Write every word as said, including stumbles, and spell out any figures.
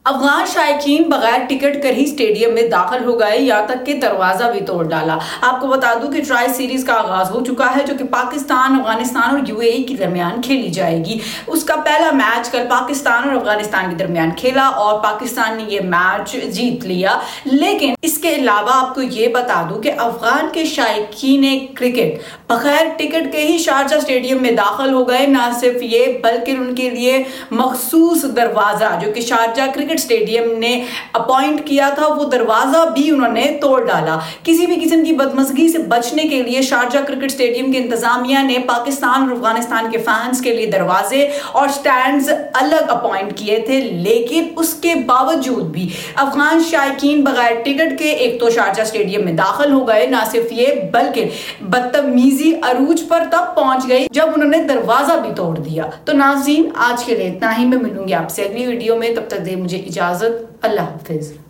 افغان شائقین بغیر ٹکٹ کر ہی اسٹیڈیم میں داخل ہو گئے، یہاں تک کہ دروازہ بھی توڑ ڈالا۔ آپ کو بتا دوں کہ ٹرائی سیریز کا آغاز ہو چکا ہے، جو کہ پاکستان، افغانستان اور یو اے ای کے درمیان کھیلی جائے گی۔ اس کا پہلا میچ کل پاکستان اور افغانستان کے درمیان کھیلا اور پاکستان نے یہ میچ جیت لیا۔ لیکن اس کے علاوہ آپ کو یہ بتا دوں کہ افغان کے شائقین کرکٹ بغیر ٹکٹ کے ہی شارجہ اسٹیڈیم میں داخل ہو گئے۔ نہ صرف یہ بلکہ ان کے لیے مخصوص دروازہ جو کہ شارجہ کرکٹ اسٹیڈیم نے اپوائنٹ کیا تھا، وہ دروازہ بھی انہوں نے توڑ ڈالا۔ کسی بھی قسم کی بدمزگی سے بچنے کے لیے شارجہ کرکٹ اسٹیڈیم کے انتظامیہ نے پاکستان اور افغانستان کے فینس کے لیے دروازے اور سٹینڈز الگ اپوائنٹ کیے تھے، لیکن اس کے باوجود بھی افغان شائقین بغیر ٹکٹ کے ایک تو شارجہ اسٹیڈیم میں داخل ہو گئے، نہ صرف یہ بلکہ بدتمیزی عروج پر تب پہنچ گئی جب انہوں نے دروازہ بھی توڑ دیا۔ تو ناظرین، آج کے لیے اتنا ہی، میں ملوں گی آپ سے اگلی ویڈیو میں، تب تک دے مجھے اجازت، اللہ حافظ۔